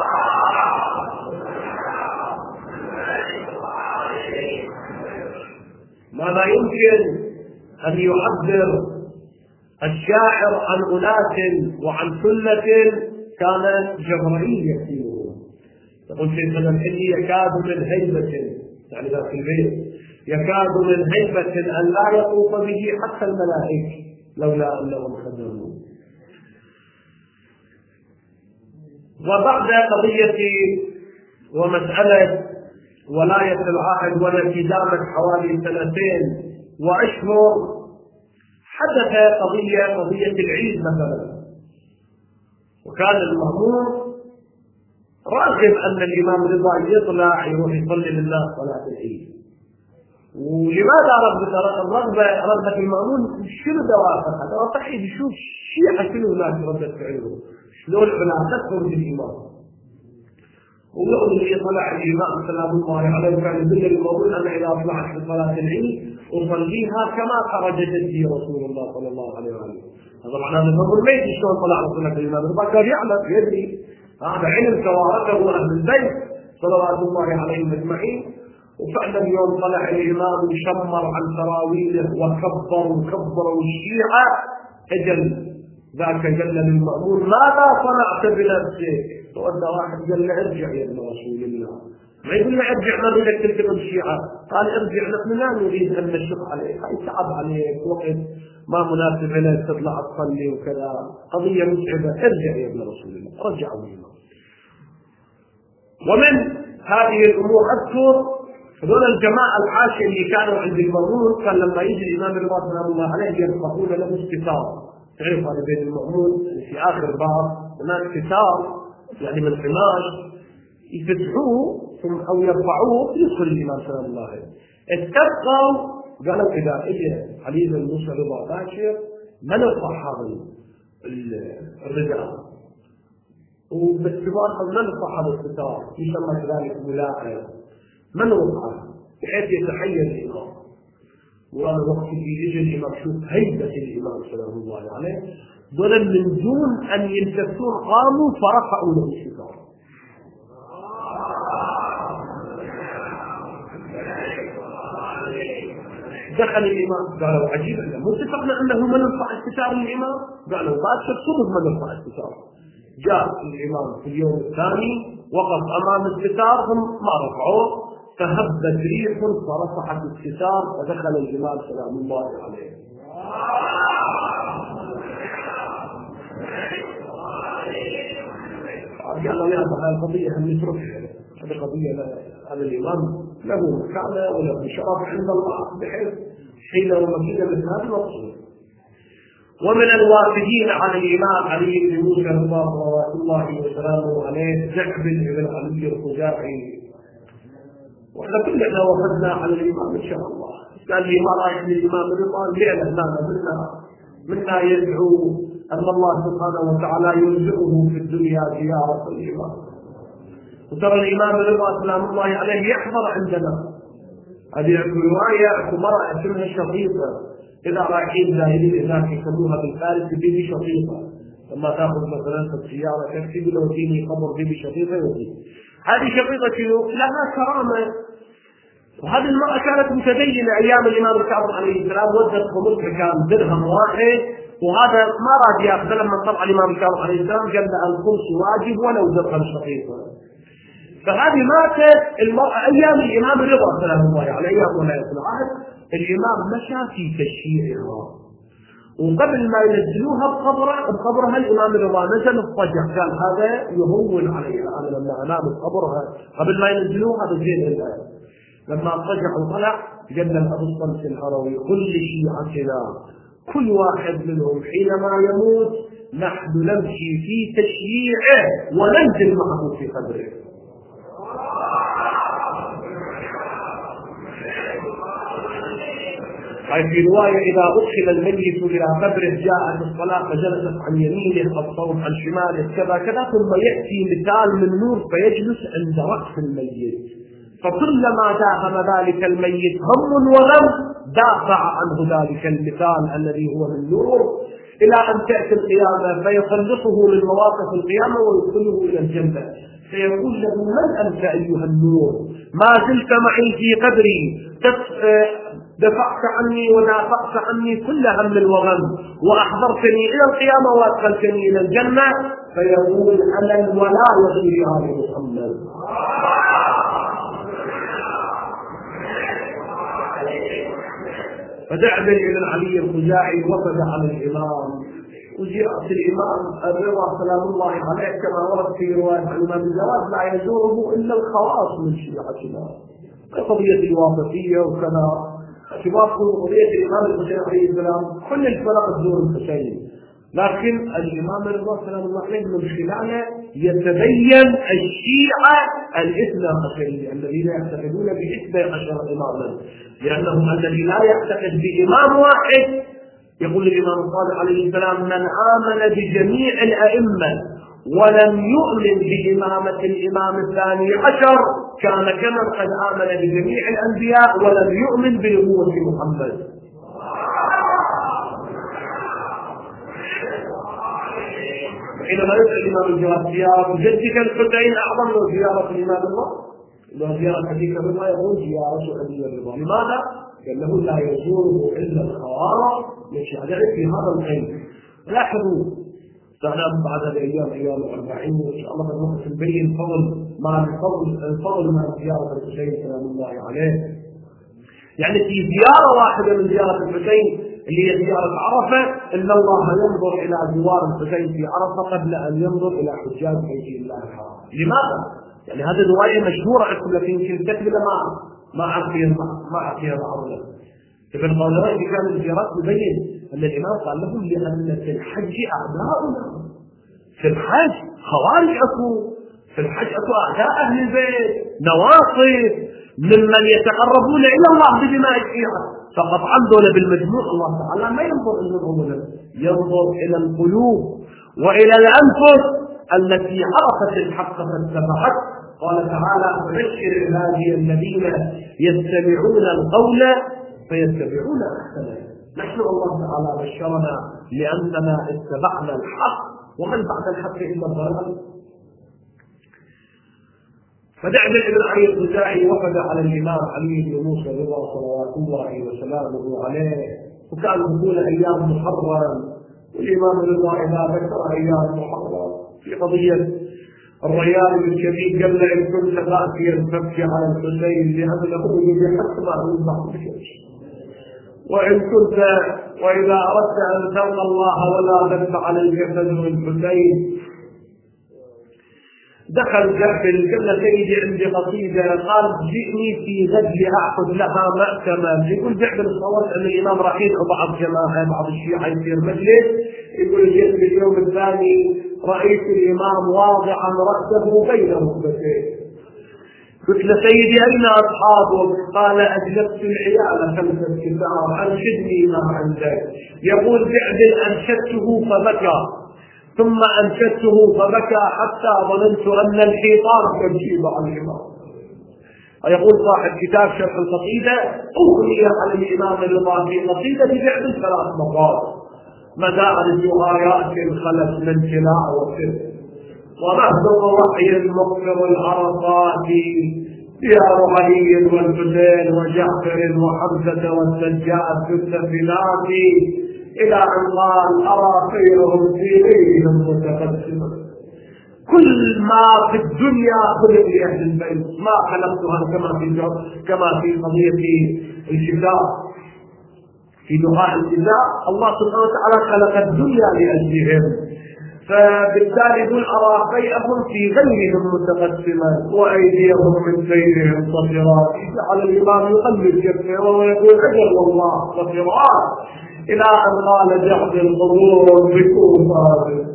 S1: ماذا يمكن أن يعبر الشاعر عن أناس وعن سنة كانت جبرائية فيهم؟ يقول شيخ الحلي: يكاد من هيبة، يعني ذاك البيت، يكاد من هيبة أن لا يطوف به حتى الملائكة لولا أنهم خدموا. وبعد قضية ومسألة ولاية العهد والتي دامت حوالي 2 وأشهر، حدث قضية العيد مثلا، وكان المأمور راغب أن الإمام رضا يطلع يروح يصلي للناس صلاة العيد. ولماذا رغبة المأمون؟ شنو دوافع؟ دوافع يشوف شيعة شنو هناك ردة فعله، شلون علاقتهم بالإمام. ويوم اللي طلع الإمام سلام الله عليه كان يدل الموضوع أن إذا طلعت في صلاة العيد أصليها كما خرجت به رسول الله صلى الله عليه وسلم. طبعا هذا الموضوع ما يدري شلون طلع صلاة الإمام، ربما كان يعلم يدري، هذا علم توارثه أهل البيت صلوات الله عليهم أجمعين. وفعلا يوم طلع الإمام وشمر عن سراويله وكبروا الشيعة، أجل ذاك جل للمأمور: ماذا صنعت بنفسك؟ فقال واحد قال له: ارجع يا ابن رسول الله. ما يقول له ارجع ما بدك تلتقي بالشيعة، قال: ارجع نحن لا نريد أن نشق عليك، هاي صعب عليك، وقت ما مناسب لك تطلع تصلي وكذا، قضية متعبة، ارجع يا ابن رسول الله. رجعوا الإمام. ومن هذه الأمور أذكر هذول الجماعة الحاشية اللي كانوا عند المأمون، كان لما يجي الإمام رضا سلام الله عليه يرفعون له استتار. تعرف هذا بين المأمون في آخر باب هناك ستار يعني من قماش يفتحوه أو يرفعوه يدخل الإمام سلام الله عليه. استبقوا قالوا: إذا إجى علي بن موسى رضا باشر ما نرفع هذا الرداء، وباعتبار أن نرفع هذا الستار يسمى كذلك ولاء، ما نرفعه بحيث يتحيز الإمام. وأنا وقت في إجى الإمام شوف هيبة الإمام سلام الله عليه، ظل من دون أن يلتفتون قاموا فرفعوا له الستار. دخل الإمام قالوا: عجيب، مو اتفقنا أنه ما نرفع الستار للإمام؟ قالوا: باشر صدق ما نرفع الستار. جاء الإمام في اليوم الثاني وقف أمام الستار ثم ما رفعوه، فهبت ريح فرفعت الستار ودخل الإمام سلام الله عليه. قال له: هذه القضية هم نتركها، هذه قضية هذا الإمام له مكانة وله شرف عند الله، بحيث حين ومكينة مثل هذا المقصود. ومن الوافدين على الإمام علي بن موسى صلوات الله وسلامه عليه جعب بن علي الخزاعي. وإحنا كلنا وفدنا على الإمام إن شاء الله. قال لي: ما رأيك للإمام رضا؟ لأن منا يدعو أن الله سبحانه وتعالى يرزقه في الدنيا زيارة الإمام. وترى الإمام رضا سلام الله عليه يحضر عندنا. هذه رواية مرة اسمها شطيطة، إذا رايحين زاهدين هناك يسموها بالفارس بيبي شطيطة. لما تأخذ مثلا في السيارة تكتب لو فيني خبر بيبي شطيطة يوصي. هذه شطيطة لها كرامة. وهذه المرأة كانت متدينة أيام الإمام الكاظم عليه السلام، ودت خمس كان درهم واحد، وهذا ما راد ياخذ. لما طلع الإمام الكاظم عليه السلام قال له: الخمس واجب ولو درهم شطيطة. فهذه ماتت المرأة أيام الإمام رضا سلام الله عليه ولا يطلعها. الإمام مشى في تشييعها، وقبل ما ينزلوها بقبرها الإمام رضا نزل الضجع، قال هذا يهون عليها، أنا لما أنام بقبرها قبل ما ينزلوها بزين الآن. لما الضجع وطلع قال له أبو الصمت الهروي: كل شيعتنا كل واحد منهم حينما يموت نحن نمشي في تشييعه وننزل معه في قبره. في رواية: إذا أدخل الميت إلى قبره جاءت الصلاة فجلست عن يمينه، الصوم عن شماله، كذا كذا، ثم يأتي مثال من نور فيجلس عند رأس الميت، فكلما داهم ذلك الميت هم وغم دافع عنه ذلك المثال الذي هو من نور، إلى أن تأتي القيامة فيخلصه من مواقف القيامة ويدخله إلى الجنة، فيقول له: من أنت أيها النور؟ ما زلت معي في قبري، دفعت عني ودافعت عني كل هم وغم، وأحضرتني إلى القيامة وأدخلتني إلى الجنة. فيقول: أنا الولاية يا محمد. فدعبل بن علي الخزاعي وفد على الإمام، وجاءت الإمام الرضا سلام الله عليه كما ورد في رواية عن الإمام الجواد: لا يزوره إلا الخواص من شيعتنا، كقضية الواسطية وكذا. اعتبار قضية الإمام الحسين عليه السلام كل الفرق تزور الحسين، لكن الإمام الرضا سلام الله عليه من خلاله يتبين الشيعة الاثنى عشرية الذين يعتقدون باثني عشر إماما، لأنهم الذي لا يعتقد بإمام واحد، يقول الإمام الصادق عليه السلام: من آمن بجميع الأئمة ولم يؤمن بإمامة الإمام الثاني عشر كان كمن قد آمن بجميع الأنبياء ولم يؤمن بنبوة محمد. حينما يسأل الإمام الجواد: زيارة جدك الحسين أعظم من زيارة الإمام الله؟ لو زيارة حديث الرضا يقول: زيارة علي الرضا. لماذا؟ لأنه لا يزوره إلا الخوارج لشهادة في هذا العلم. لاحظوا سنعلم بعد الأيام أيام 40 وإن شاء الله بنوقف نبين الفضل مع زيارة الحسين سلام الله عليه. يعني في زيارة واحدة من زيارة الحسين اللي هي زيارة عرفة، إن الله ينظر إلى زوار الحسين في عرفة قبل أن ينظر إلى حجاج بيت الله الحرام. لماذا؟ يعني هذه الرواية مشهورة عندكم، لكن يمكن تكمل ما أعطيها بعضنا. ابن قولوي كان الزيارات يبين أن الإمام قال لهم: لأن في الحج أعداؤنا، في الحج خوارج أكو، في الحج أكو أعداء أهل البيت، نواصب ممن يتقربون إلى الله بدماء الشيعة، فقطعا دول بالمجموع الله تعالى ما ينظر إلى الأمور، ينظر إلى القلوب وإلى الأنفس التي عرفت الحق فاتبعت. قال تعالى: فبشر عبادي الذين يتبعون القول فيتبعون أحسنه. نحن الله تعالى بشرنا لأننا اتبعنا الحق، ومن بعد الحق إلا الضلال. فدعبل بن علي الخزاعي وفد على الإمام علي بن موسى رضا صلوات الله وسلامه عليه، وكان يقول أيام محرم، والإمام رضا إذا ذكر أيام محرم في قضية الريان بالكبير قبل إن كنت تأتي الفك على الحسين لأنه بحسبه المحبوب، وإن كنت وإذا أردت أن تلقى الله ولا تدفع على الجسد الحسين دخل جعفر قال سيدي عندي قصيدة، قال جئني في غد أعقد لها مأتما. يقول جعفر صورت أن الإمام راح يدعو بعض جماعة بعض الشيعة يصير مجلس، يقول جئت اليوم الثاني رأيت الإمام واضعا رأسه بين ركبتيه. قلت له سيدي أين أصحابك؟ قال أجلبت العيال 5 كتاب أنشدني ما عندك. يقول جعفر أنشدته فبكى، ثم أنشدته فبكى حتى ظننت أن الحيطان تمشي مع الإمام. يقول صاحب كتاب شرح القصيدة أغني على الإمام الرضا في قصيدة جعفر 3 مرات: مدارج آيات خلت من تلاوة ومهدق وحي المغفر العرفات ديار علي والحسين وجعفر وحمزة والسجاد في السفينات، إلى أن قال أرى خيرهم في غيرهم متقدما. كل ما في الدنيا خلق لأهل البيت، ما خلقتها كما في قضية الشتاء في دعاء الجزاء. الله سبحانه وتعالى خلق الدنيا لأجلهم، فبالتالي يقول أرى خيرهم في غيرهم متقسما وأيديهم من سيرهم صفرات. جعل الإمام يقلب كفه ويقول أجل والله صفرات، إلى أن قال جعد القبور بكوفة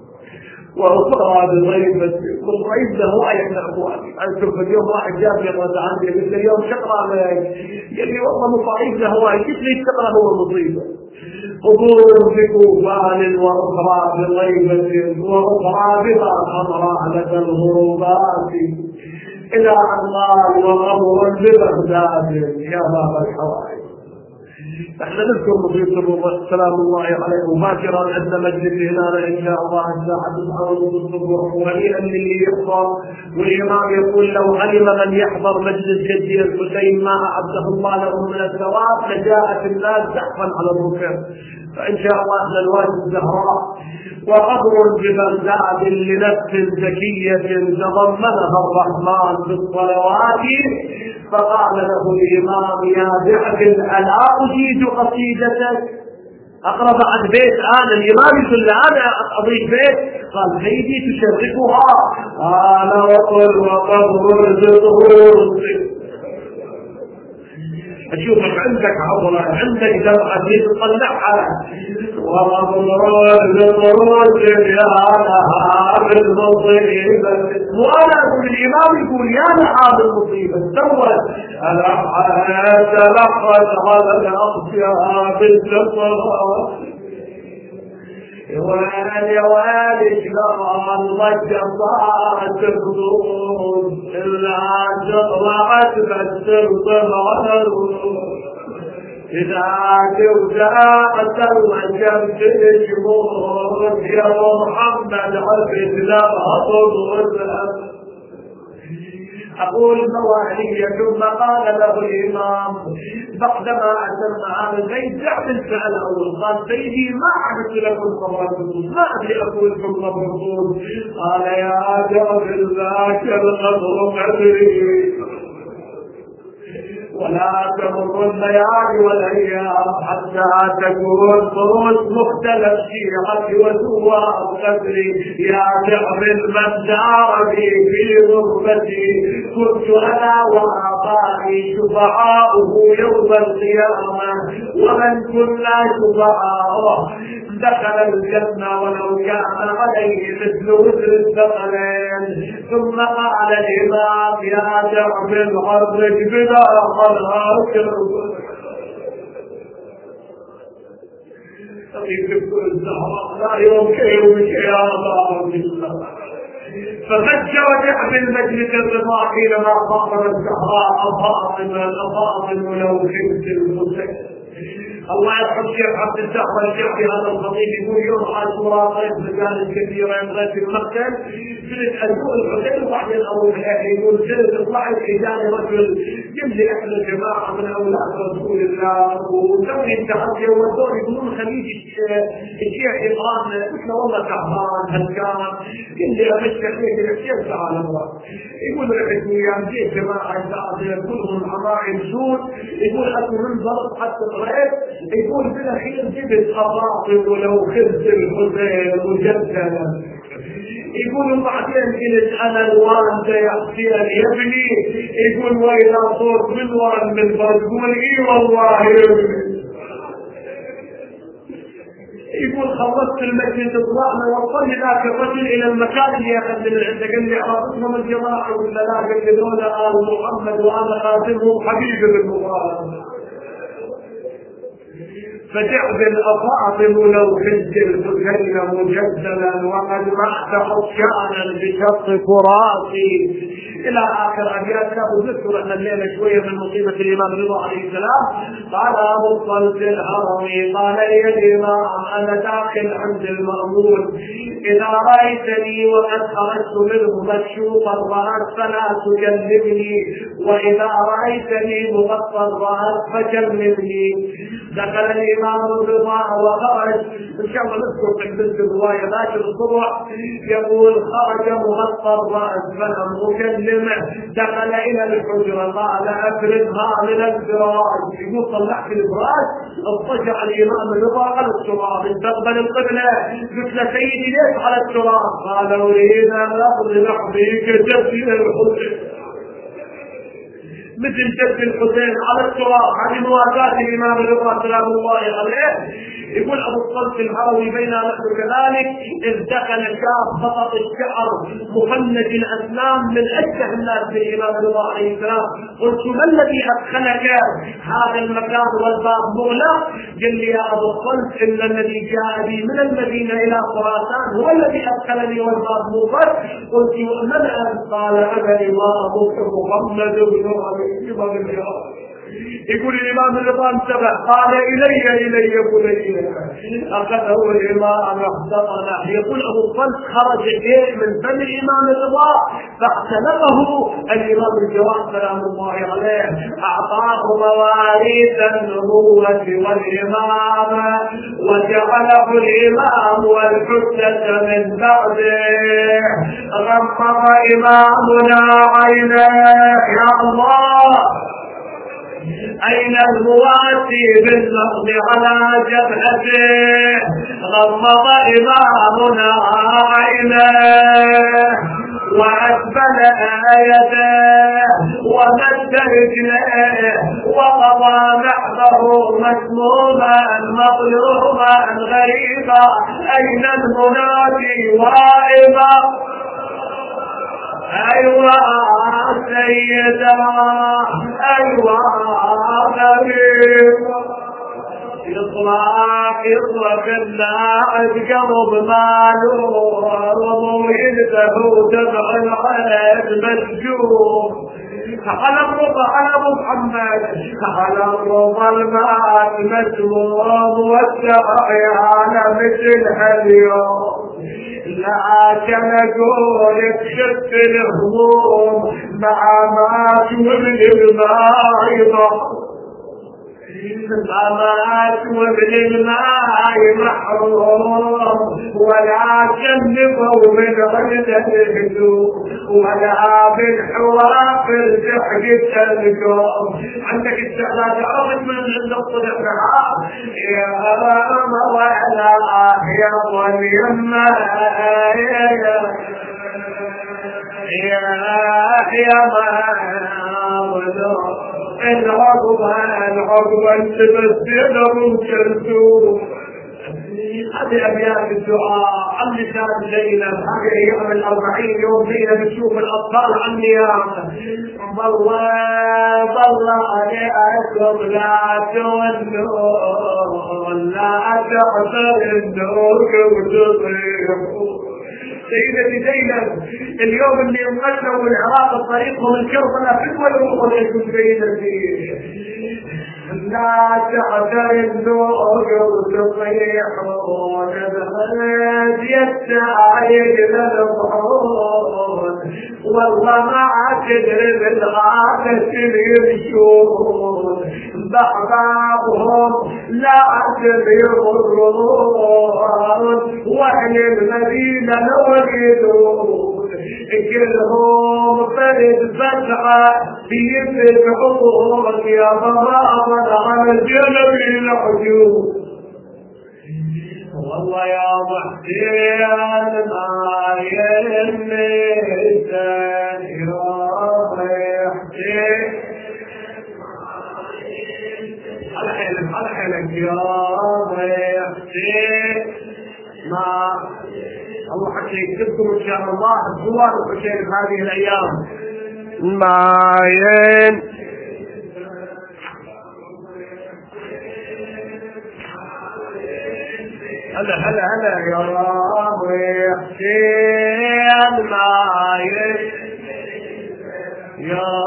S1: وأخرى بغيبة. والرئيس له آية من أخواني. أنا شوف اليوم واحد جاب لي رد عندي قلت له اليوم شقرأ لك، قال لي والله مصاريف له آية، كيف لي شقرأ هو مصيبة. قبور بكوفان وأخرى بغيبة وأخرى بها خضراء لك الغروبات، إلى أن قال وقبر ببغداد يا باب الحوائج. احنا نذكر مصيبة سلام الله عليه مباشرة. عندنا مجلس هنا إن شاء الله الساعة 9:30 الصبح، وهنيئا للي يحضر. والإمام يقول لو علم من يحضر مجلس جدي الحسين ما أعده الله له من الثواب لجاءت الناس زحفا على الركب. فإن شاء الله احنا الواجب الزهراء. وقبر ببغداد لنفس زكية تضمنها الرحمن بالصلوات، فقال له الإمام يا جعفر ألا أجيد قصيدتك؟ أقرب عن بيت أنا. الإمام يقول له أنا أضيف بيت. قال سيدي تشرفها. قال وقل وقبر الظهور. أشوفك عندك عضلة، عندك دمعة تطلعها. وقبر الظهور يا لها بالمصيبة. وأنا أقول الإمام يقول يا لها بالمصيبة. استوت الأحياء تلقت على الأصياء بالجفرات. يا والي شلون ضج صارت الخدود إلا جرعت بالسرط الغرور. إذا توجعت الوجب الجمهور يا محمد عبد لها طول. أقول موالية. ثم قال له الإمام بعدما أتم هذا البيت جعفر سأل أول قال سيدي ما عرفت لكم قبر الرسول، ما أدري أقول لكم قبر الرسول. قال يا جعفر ذاك القبر قدري، ولا تمر الليالي والايام حتى تكون فروس مختلف شيعتي وسوار قدري. يا جعفر من دارني في غربتي كنت انا وابائي شفعاؤه يوم القيامه، ومن كنا شفعاؤه دخل الجنة ولو كان عليه مثل وزر الثقلين. ثم قال الإمام يا جعفر حرك بلا خلاك لا يمكن يا الله. ففجر جعفر المجلس الرضا حينما خاطب الزهراء الفاطمة لو خفت الحسين. الله يرحم الشيخ عبد الزهر الشيخ هذا الخطيب يقول يوم عاشوراء طيب مجال كثيره يبغى في المقتل جلس اسوء الحسين وبعدين اروح الاهل يقول جلس طلع اجاني رجل يملي احد الجماعه من اولاد رسول الله وسوي التحدي والدور يقولون خليج الشيخ ايران قلت له والله تعبان هلكان يملي امشي عليك الشيخ تعال يقول رحت وياه جيت جماعه كلهم عمائم سود يقول اكو منظر حتى طلعت يقول بالاخير جبت خطاطب ولو خبز الحسين مجددا. يقولوا بعدين قلت انا الوالده يا حسين يا ابني. يقول واذا صوت من ورا المنبر تقول اي والله يا ابني. يقول خلصت المسجد طلعنا وصلنا ذاك الرجل الى المكان اللي اخذ من عنده. قال لي عرفتهم الجماعه ولا لا؟ قال لي دول ال محمد وانا خاتمهم حبيبي بالمبارك. فتعدل أفاضل لو كنت الحسين مجدلا وقد محتقت شأنا بشق فراسي إلى آخر أبيات. وذكر أن الليلة شوية من مصيبة الإمام رضا عليه السلام. قال أبو الصلت الهروي قال لي الإمام أنا داخل عند المأمون إذا رأيتني وقد خرجت منه مكشوف الرأس فلا تجلبني وإذا رأيتني مغطى الرأس فجلبني. دخل الإمام الرضا وخرج إن شاء الله نذكر في البنت الرواية باكر الصبح يقول خرج مغطى الرأس فلم أكلمه. دخل إلى الحجرة قال أفردها من الفراش. يقول طلعت الفراش اضطجع الإمام الرضا على التراب استقبل القبلة. قلت له سيدي ليش على التراب؟ قال أريد أن أضرب بك جسد الحسين مثل جد الحسين على التراب. هذه مواساة الإمام الرضا سلام الله عليه. يقول أبو الصلت الهروي بينما نحن كذلك إذ دخل شاب خطط الشعر مفند الأسنان من أشبه الناس بالإمام الرضا عليه السلام. قلت ما الذي أدخلك هذا المكان والباب مغلق؟ قال لي يا أبو الصلت إن الذي جاء بي من المدينة إلى خراسان هو الذي أدخلني والباب مغلق. قلت من أنت؟ قال أنا إمامك محمد بن علي. يقول الإمام الرضا انتبه قال إلي بني. أخذه الإمام احتضنه. يقول أبو الصلت خرج من فم الإمام الرضا فاختلفه الإمام الجواد سلام الله عليه. أعطاه مواريث النبوة والإمامة وجعله الإمام والحجة من بعده. غمض إمامنا عينيه يا الله أين المواسي بالنقض على جبهته؟ غمض إمامنا عينيه وأسبل يديه ومد رجليه وقضى نحبه مسموما مظلوما غريبا. أين المنادي وائبا؟ أيوة سيدا أيوة غريب يطلق الناعد قلب ماله ومويده دمع العيد مسجون. على ابو محمد على الرضا المال مسموم والسعيان مثل هاليوم. لكن اقولك شف الهموم مع ما تولد الماء وابن الماء محروم ولكن نبو من عدة الهدوء ولا بالحواف الجحد تلقوم. عندك استعداد عرض من النقطة الرعاة يا مولا يا ظليما يا مولا العقبة انت بسينا ممكن. هذه أبيات الدعاء عن لسان زينب. هذه أيام 40 يوم زينب بتشوف الأطفال عن نيامة. والله لأكم لا تولوا لا تعصر النور وتصيحوا. سيدتي زينب اليوم اللي انقلوا من العراق طريقهم الكربلاء في الوقت عليكم سيدتي لا تعتر النور وتصيحون بغد يستعيد للبحور والله ما تدري بالغابة يمشون بأحبابهم لا تدري الرون وأهل المدينة نوجدون كلهم فرد فتحة في فتحوك يا ضرابا على الجنب الحجوب. الله يا محسين ما يلمسن يا محسين على حيلك يا محسين ما الله حتى يكتبكم ان شاء الله الصور الحسين هذه الايام معين. هلا يا محسين معين يا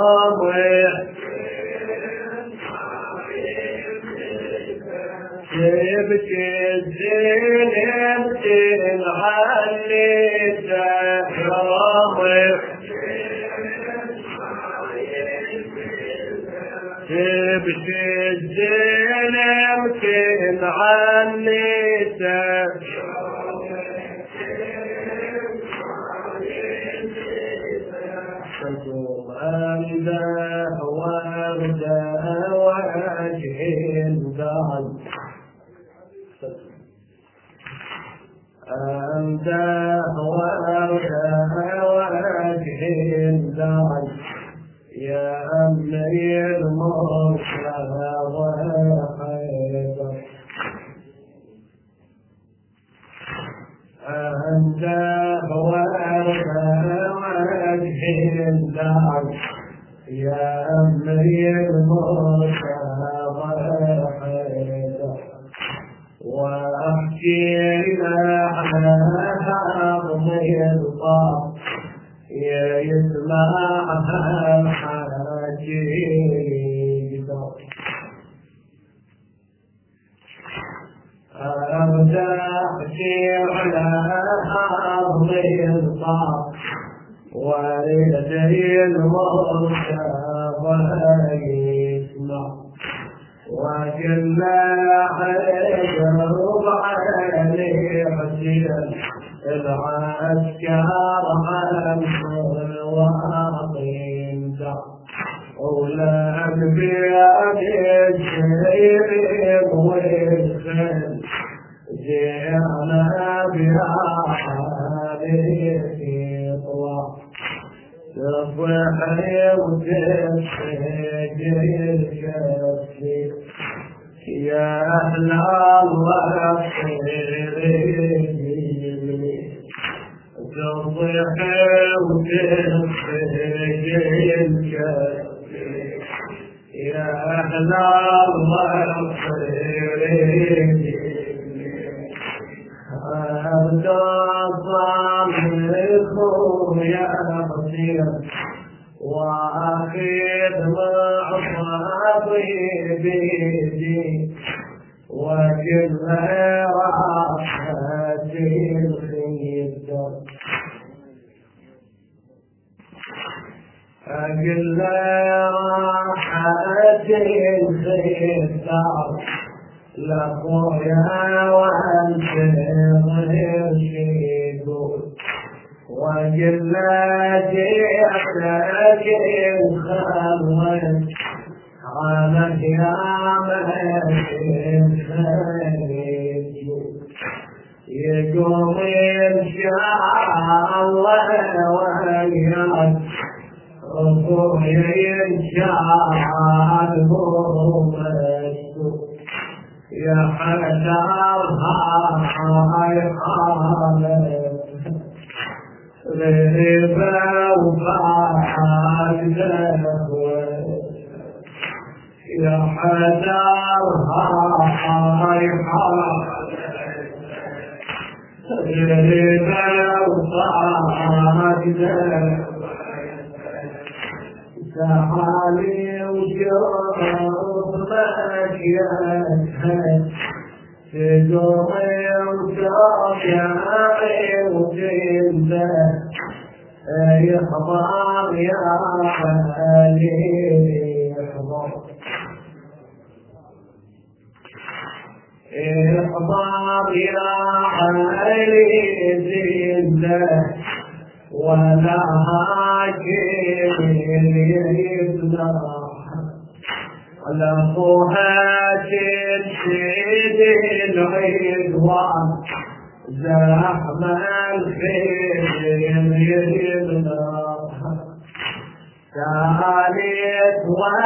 S1: جبت الزين تنعلي تحرمي جبت الزين تنعلي تحرمي أمده ورده وجه دعي أمده ورده وجه دعي يا أمي المرسلة وحيدر أمده ورده وجه دعي يا أمي المرسلة وحيدر وأحكي على هضمي الطاق يسمعها الحاجين أحكي على هضمي الطاق ولدي المرسى ويسمع وجل حجر علي حسين العسكر عنصر وعقيم أولى أنبياء الشيب والخل جئنا بها حالي طوى صفحي وتسجل الكفي يا أهل الله خيرين صفحي وتسجل الكفي يا أهل الله خيرين أرجو يا بصير وأخذ مع طبيبي وكل راحتي الخير أقل راحتي الخير لقويا وأنت غير شيء وجلاتي أحتاج الخلوة عامك يا مهدي يقوم إن شاء الله وياك ربوي إن شاء الله يا حجرها هاي حالك ريبا وفاحك يا حجرها هاي حالك ريبا وفاحك تعالي وشوفك يا أسهل تدوي وترجعي وتنسى يحضر يا حبيبي يحضر يا حبيبي ولا هاجر يصلح لفوهات الشيد العدوان زحمة الخيل يهمنا كانت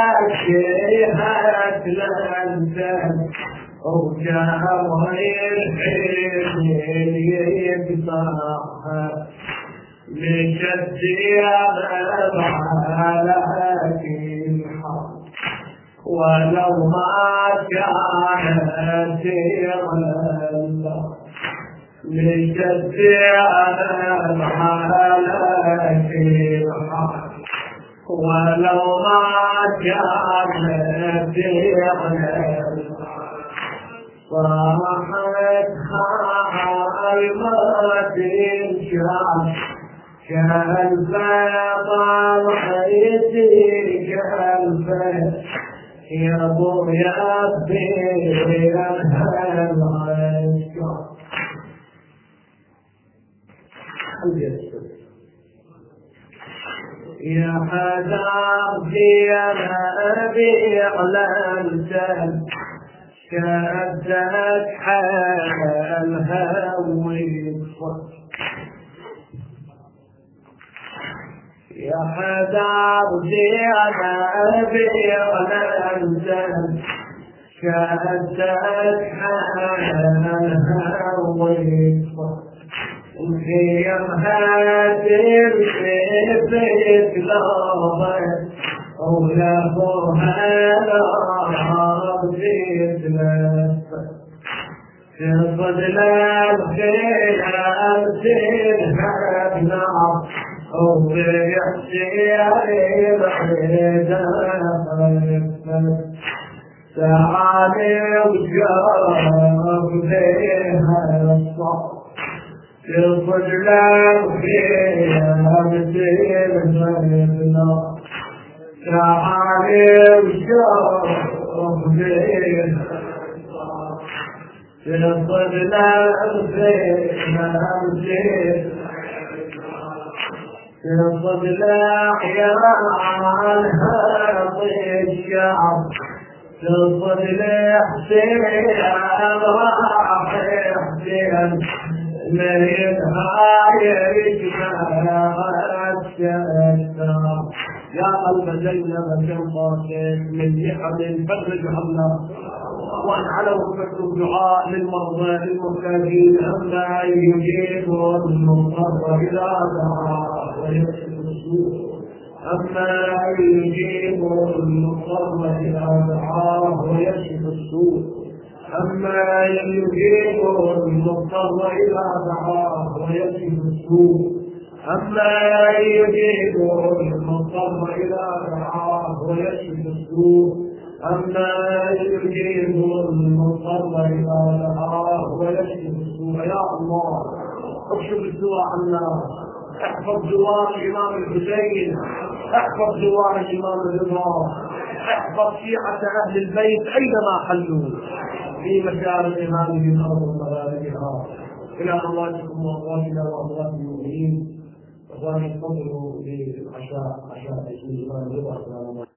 S1: وجهت لندن وجمر الحين يقطعها لجد يغلب على الحق ولو ما كانت يغلب لجد يغلب على الحق ولو ما كانت يغلب صاحت خالمة الشام كالبطل حيثي كالفت يبو يبي يا حدارتي أنا أبيع لمسان كأبدت حالها ويصف يا حدارتي أنا أبيع لمسان كأبدت حالها ويصف في هذه البيت لابد أولادها لابد في فضل الخير أمسيها بنار وفي احتيار بعيد تعالي وجرب فيها الصبر في فضل الخير أمسيها بنار تعالي وجرب فيها في فضل الخير أمسيها في فضل أحيانها الشعب في فضل حسين راح حسين من يتهايج يا قلب زينب كم قاسم من نعم فرج عنا وان على وقفتم دعاء للمرضى للمحتاجين اما يجيب المضطر اذا دعا ويكشف السوء اما يجيب المضطر اذا دعا ويكشف السوء اما يجيب المضطر اذا دعا ويكشف السوء أما يجيب المضطر إذا دعاه ويكشف السوء أما يجيب المضطر إذا دعاه ويكشف السوء يا الله اكشف السوء عنا احفظ جوار الإمام الحسين احفظ جوار الإمام الرضا احفظ شيعة أهل البيت أينما حلوا في مكان الإمام في أرض مغاربها إلى أمواتكم وأمواتنا وأموات المؤمنين وأن ينتظروا للعشاء عشاء الإمام الرضا